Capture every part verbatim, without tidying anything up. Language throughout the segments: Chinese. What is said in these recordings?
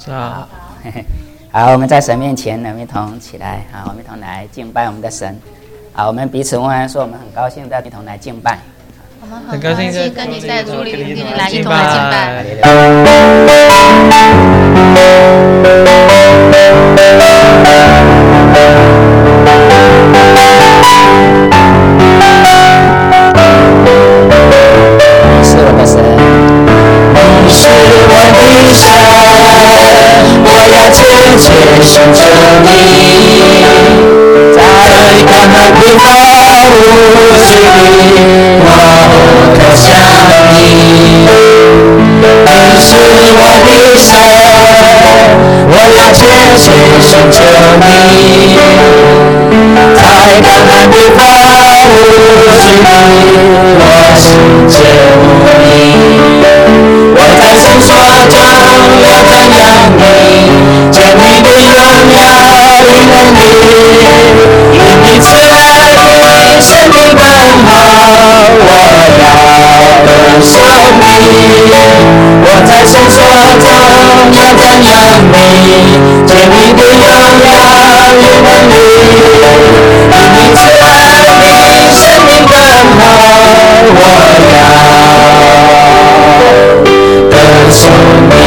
是啊。 好，我们在神面前呢，一同起来啊，我们一同来敬拜我们的神。好，我们彼此问安，说我们很高兴在一同来敬拜。 我们很高兴跟你在主里跟你来一同来敬拜。 你是我的神， 你是我的神，我要切切寻求你，在干旱的荒芜之地，我渴想你。你是我的神，我要切切寻求你，在干旱的荒芜之地，我寻求你。我在绳索中要瞻仰你，见你的荣耀与能力，因你慈爱的生命更好，我要歌颂你。我在绳索中要瞻仰你，见你的荣耀与能力，因你慈爱的生命更好，我要歌颂你。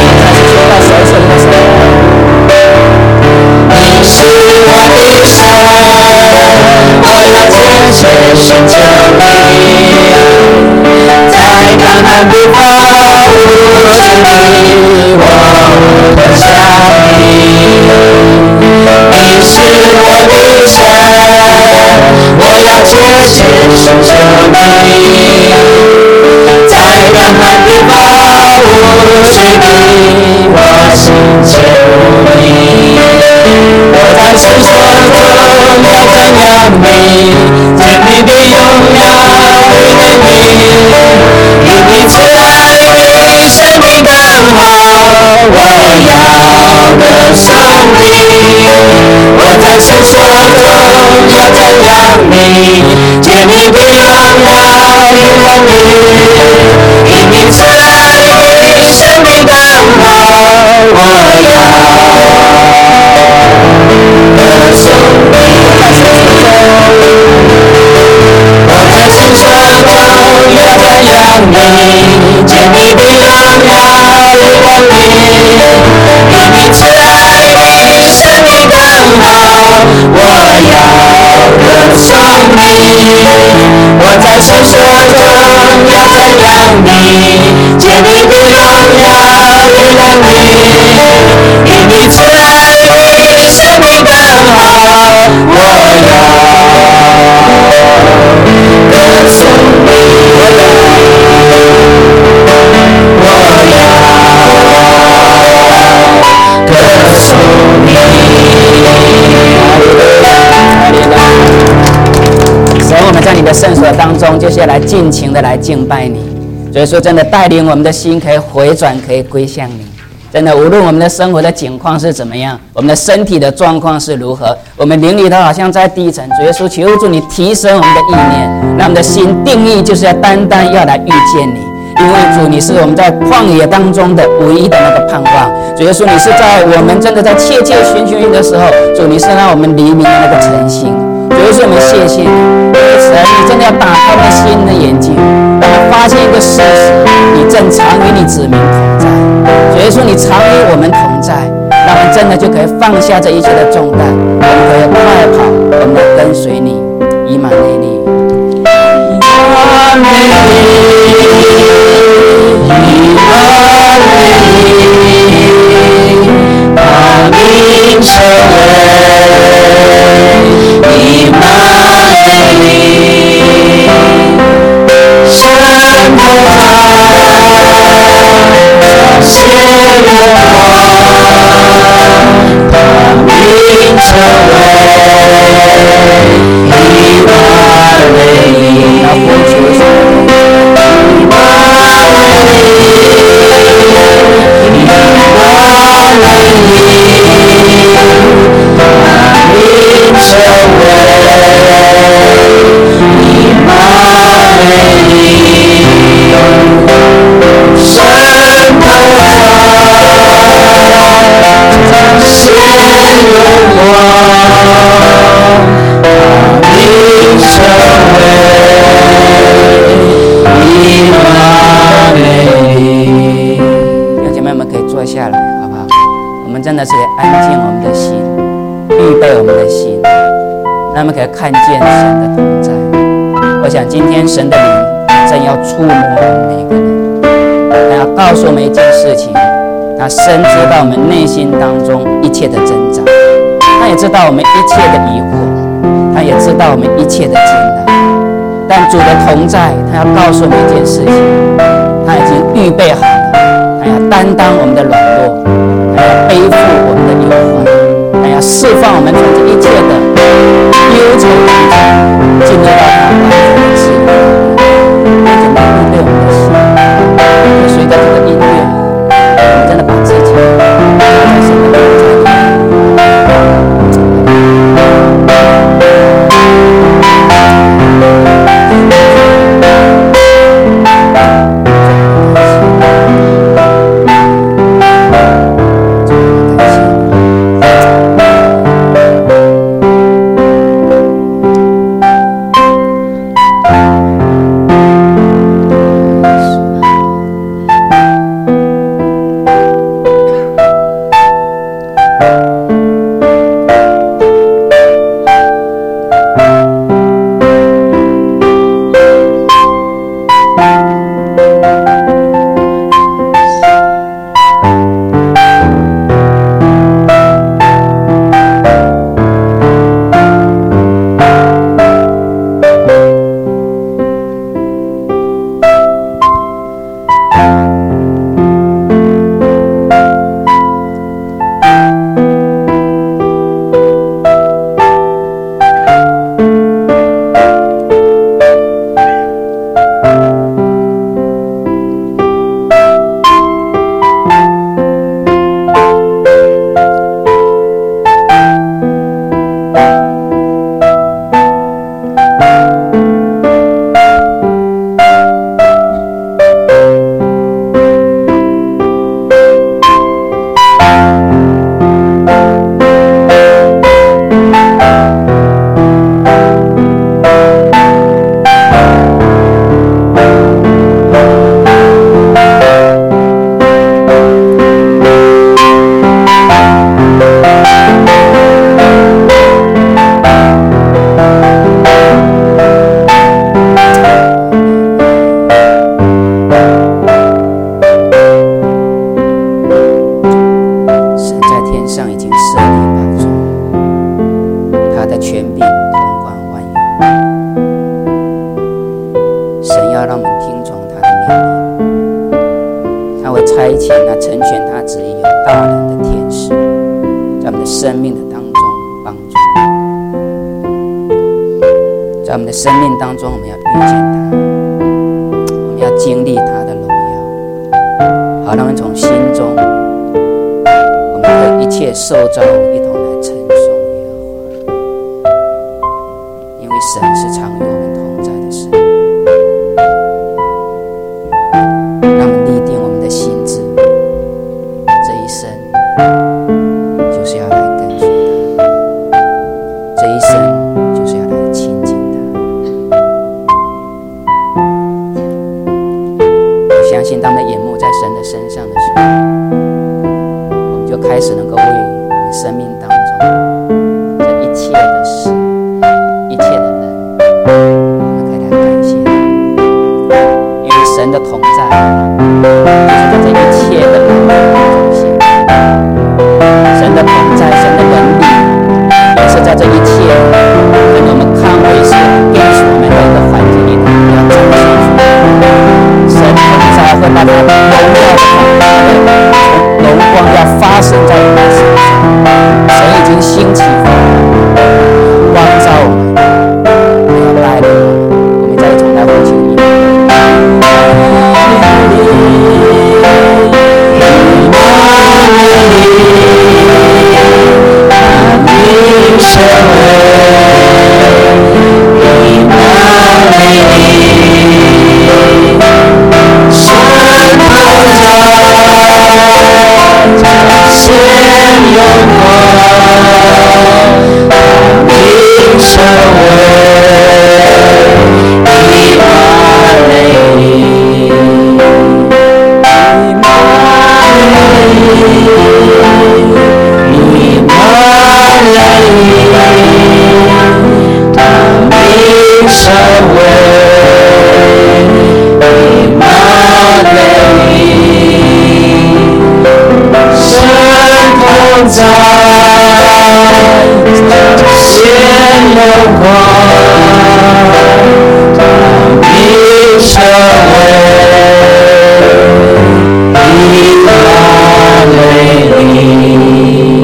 你是我的神，我要切切寻求你，在干旱的荒芜之地，我渴想你。你是我的神，我要切切寻求你，在干旱的荒芜之地，我寻求你。我在绳索中要瞻仰你，见你的荣耀与能力，因你慈爱的生命更好，我要歌颂你。我在绳索中要瞻仰你，见你的荣耀与能力，因你慈爱的生命更好，我要歌颂你。我在绳索中要瞻仰你，见你的荣耀与能力，因你慈爱的生命更好，我要歌颂你。我在绳索中要瞻仰你，见你的荣耀与能力，因你慈爱的生命更好，我要歌颂你。我要歌颂你。 神，我们在你的圣所当中，就是要来尽情的来敬拜你。所以说，真的带领我们的心可以回转，可以归向你。真的，无论我们的生活的境况是怎么样，我们的身体的状况是如何，我们灵里头好像在低沉，主耶稣，求主你提升我们的意念，让我们的心定义就是要单单要来遇见你。因为主，你是我们在旷野当中的唯一的那个盼望。主耶稣，你是在我们真的在切切寻寻你的时候，主，你是让我们黎明的那个晨星。主耶稣，我们谢谢你，因此你真的要打开我们心的眼睛，让我们发现一个事实，你正常与你子民同在。主耶稣，你常与我们同在，让我们真的就可以放下这一切的重担，我们可以快跑，我们来跟随你。以马内利，以马内利，以马内利，把名称为以马内利，神的爱显荣光，把名称为以马内利。要呼求说以马内利， 姐妹们可以坐下来，好不好？我们真的是安静我们的心，预备我们的心，让我们可以看见神的同在。我想今天神的灵正要触摸我们每一个人，他要告诉我们一件事情，他深知到我们内心当中一切的挣扎，他也知道我们一切的疑惑，他也知道我们一切的艰难。但主的同在，他要告诉我们一件事情，他已经预备好了，他要担当我们的软弱，他要背负我们的忧患，他要释放我们从这一切的忧愁当中，进入到他完全的自由。并且预备我们的心，也随着这个音乐，我们真的把自己放在神的同在里面。生命当中，我们要遇见他，我们要经历他的荣耀，好让我们从心中，我们和一切受造物一同来称颂耶和华，因为神是常与我们同在的神。让我们立定我们的心志，这一生就是要来跟随他，这一生就是要来亲近他。相信当我们的眼目在神的身上的时候，我们就开始能够为我们生命当中这一切的事、一切的人，我们可以来感谢他，因为神的同在就是在这一切的人的中心。神的同在、神的能力也是在这一切跟我们看为是给予我们的一个环境里头要彰显出来。神同在会把他荣耀的荣光要发生在我们身上。神已经兴起光照我们，要带领我们。我们再从来呼求你。 Immanuel, 以马内利，他名声为以马内利，神同在，显有光。成为以马内利。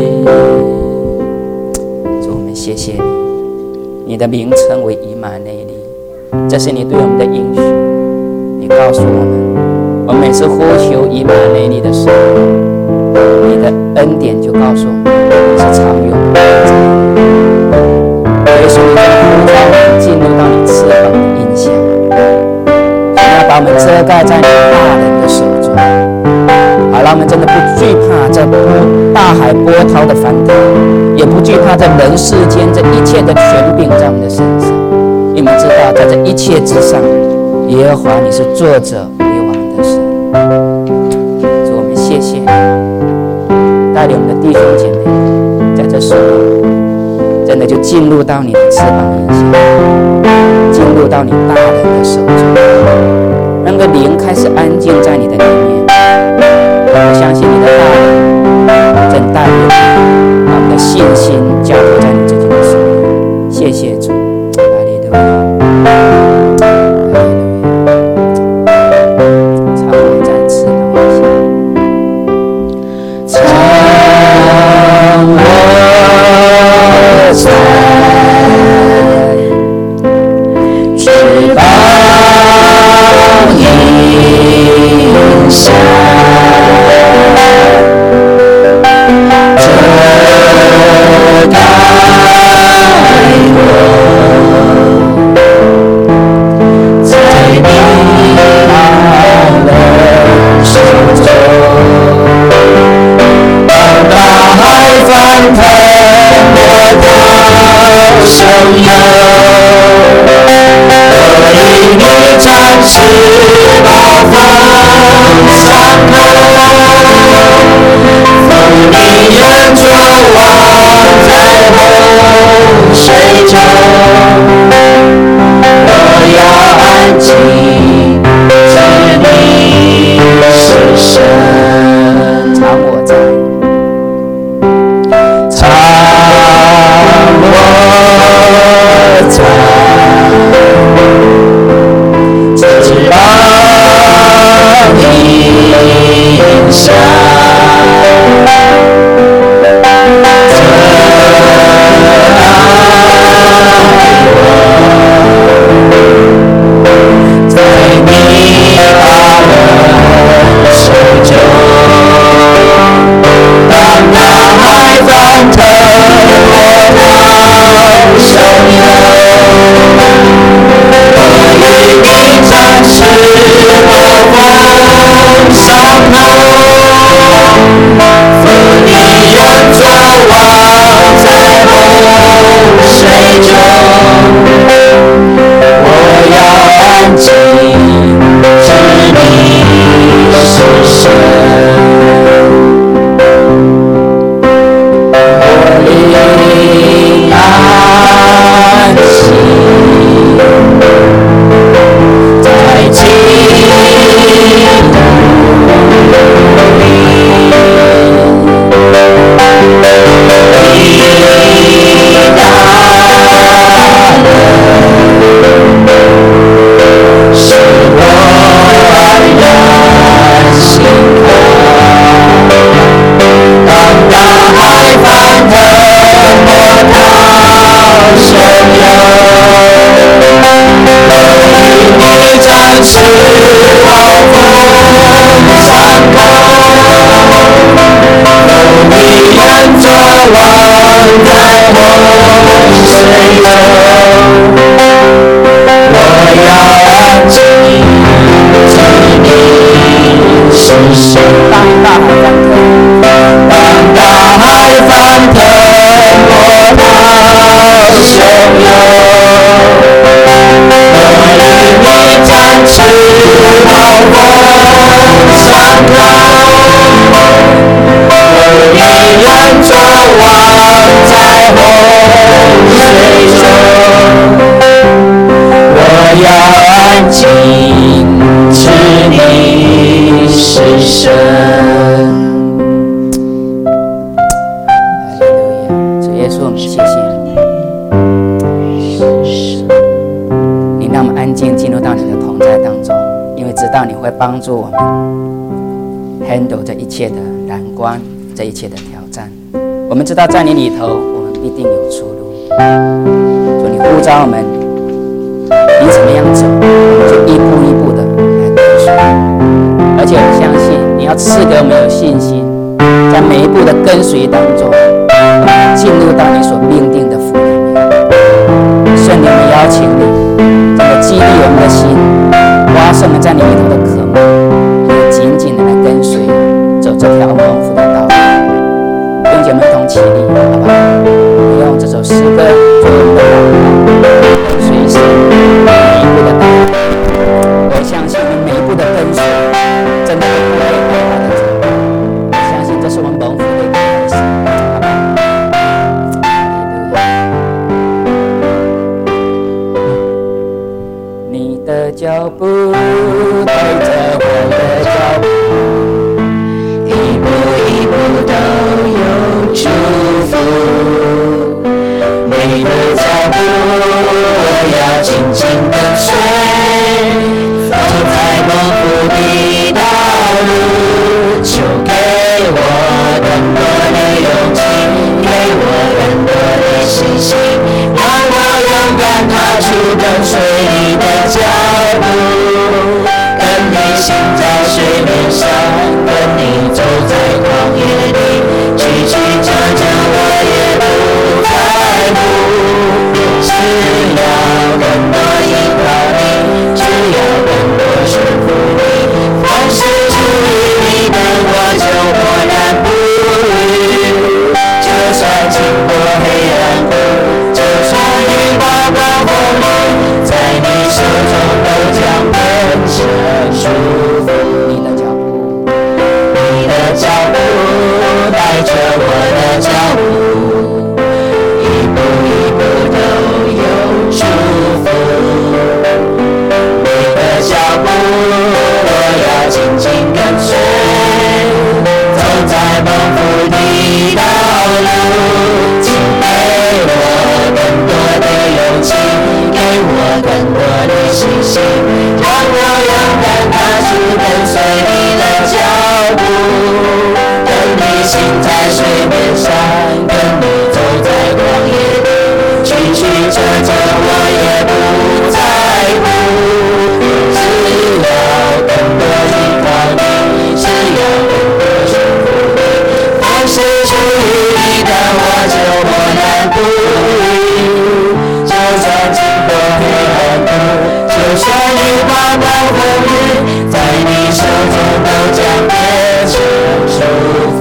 主，我们谢谢你，你的名称为以马内利，这是你对我们的应许。你告诉我们，我们每次呼求以马内利的时候，你的恩典就告诉我们你是常有的。所以说，你真的呼召我们进入到你翅膀的荫下。把我们遮盖在你大人的手中，好让我们真的不惧怕这波大海波涛的翻腾，也不惧怕这人世间这一切的权柄在我们的身上，因为我们知道在这一切之上，耶和华你是作者为王的神。主，我们谢谢你带领我们的弟兄姐妹在这时候真的就进入到你的翅膀荫下，进入到你大人的手中，让个灵开始安静在你的里面。我相信你的大人正带领你，把我们的信心交托在你自己的手里。谢谢主，哈利路亚，哈利路亚。常我在翅膀下， 常我在翅膀下，遮盖我，在你的手中，当大海翻腾，波涛汹涌，我以你展翅暴风上空，风你远眺望在洪水中，我要安静，知你是神。 常我在， 常我在，翅膀荫稣，我们谢谢你，你让我们安静进入到你的同在当中，因为知道你会帮助我们 handle 这一切的难关，这一切的挑战。我们知道在你里头，我们必定有出路。主，你呼召我们，你怎么样走，我们就一步一步的来跟随。而且我相信你要赐给我们有信心，在每一步的跟随当中，我们进入到你所命定的福里面。圣灵，我们邀请你，真的激励我们的心，挖生我们在你里头的渴慕，也紧紧的来跟随，走这条蒙福的道路。弟兄姐妹同起立，好吧？我用这首诗歌作为我们的祷告，跟随神每一步的祷告。我相信我们每一步的跟随，真的会不会很好的走。我相信这是我们蒙福的一个开始，好吧？你的脚步带着我的脚步，一步一步都有祝福。你的脚步我要紧紧跟随，走在蒙福的道路，求给我更多的勇气，给我更多的信心，让我勇敢踏出跟随你的脚步，跟你行在水面上，跟你走在旷野里，曲曲折折我也不在乎，只要更多依靠你，只要更多顺服你，凡是出于你的我就默然不语，就算经过黑暗谷，就算遇到暴风雨，在你手中都将变成祝福。你的脚步，你的脚步带着我的脚步，一步一步都有祝福。你的脚步我要紧紧跟随，走在蒙福的道路，请给我更多的勇气，给我更多的信心，让我勇敢踏出跟随你的脚步，跟你行在水面上，跟你走在旷野里，曲曲折折我也不在乎，只要更多依靠你，只要更多顺服你，凡是出于你的我就默然不语，就算经过黑暗谷，就算遇到暴风雨，在你手中都将变成祝福。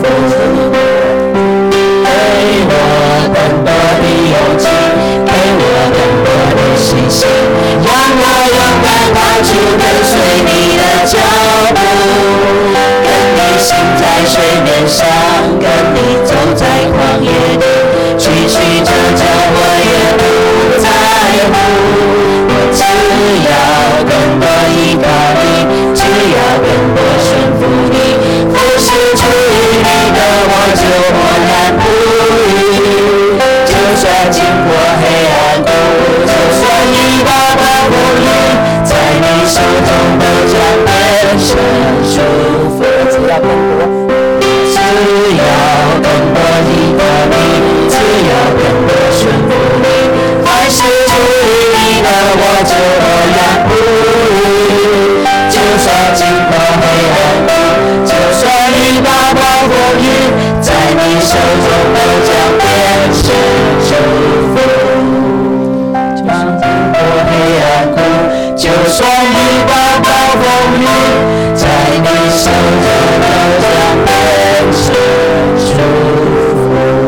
给我更多的勇气，给我更多的信心，让我勇敢踏出跟随你的脚步，跟你行在水面上，跟你走在旷野里，曲曲折折我也不在乎，我只要更多依靠你，只要更多顺服你，凡是出于你的我就默然不语，就算经过黑暗谷，就算遇到暴风雨，在你手中都将变成祝福。只要更多，只要更多依靠你，只要更多顺服你，凡是出于你的我就默然不语，就算经过黑暗谷，就算遇到暴风雨，在你手中都将变成祝福。就算经过黑暗谷，就算遇到暴风雨，在你手中都将变成祝福。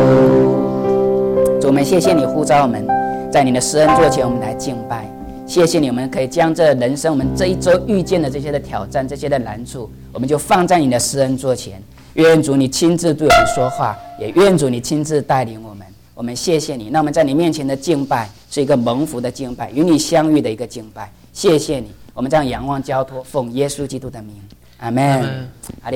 主，我们谢谢你呼召我们，在你的施恩座前，我们来敬拜。谢谢你，我们可以将这人生我们这一周遇见的这些的挑战，这些的难处，我们就放在你的施恩座前。愿主你亲自对我们说话，也愿主你亲自带领我们。我们谢谢你，那我们在你面前的敬拜是一个蒙福的敬拜，与你相遇的一个敬拜。谢谢你，我们这样仰望交托，奉耶稣基督的名，阿们。